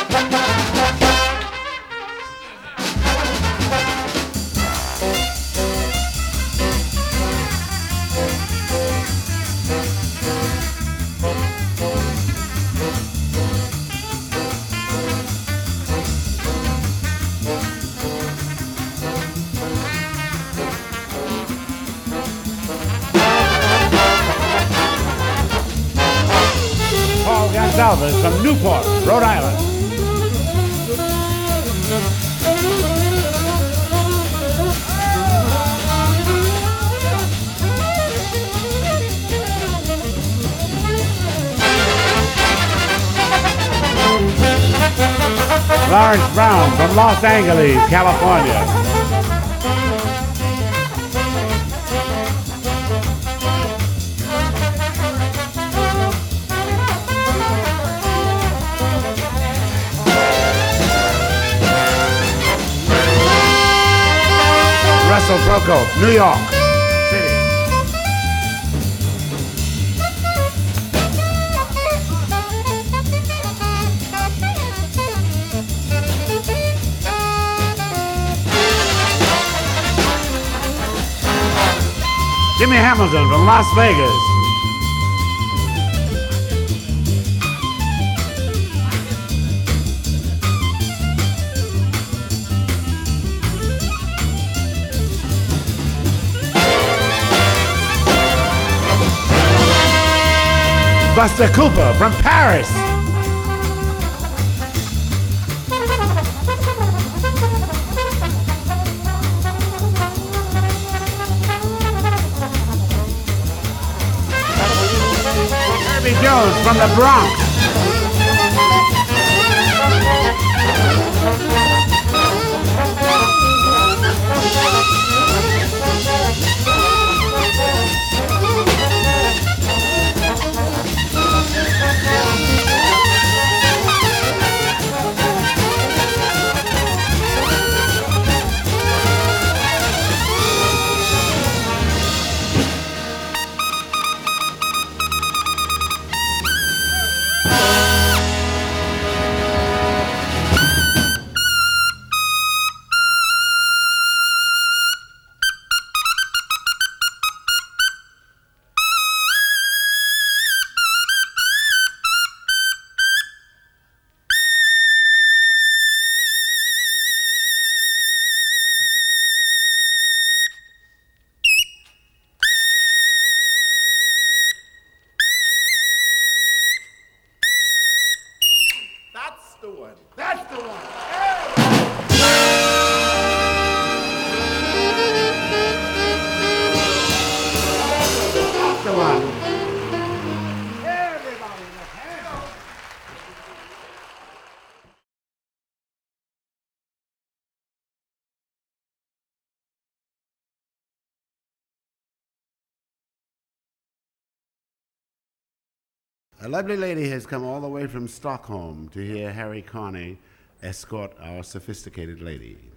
Gonsalves from Newport, Rhode Island. Lawrence Brown from Los Angeles, California. Russell Proko, New York City. Jimmy Hamilton from Las Vegas. Buster Cooper from Paris. Herbie Jones from the Bronx. That's the one. That's the one. Everybody, hands. A lovely lady has come all the way from Stockholm to hear Harry Carney escort our sophisticated lady.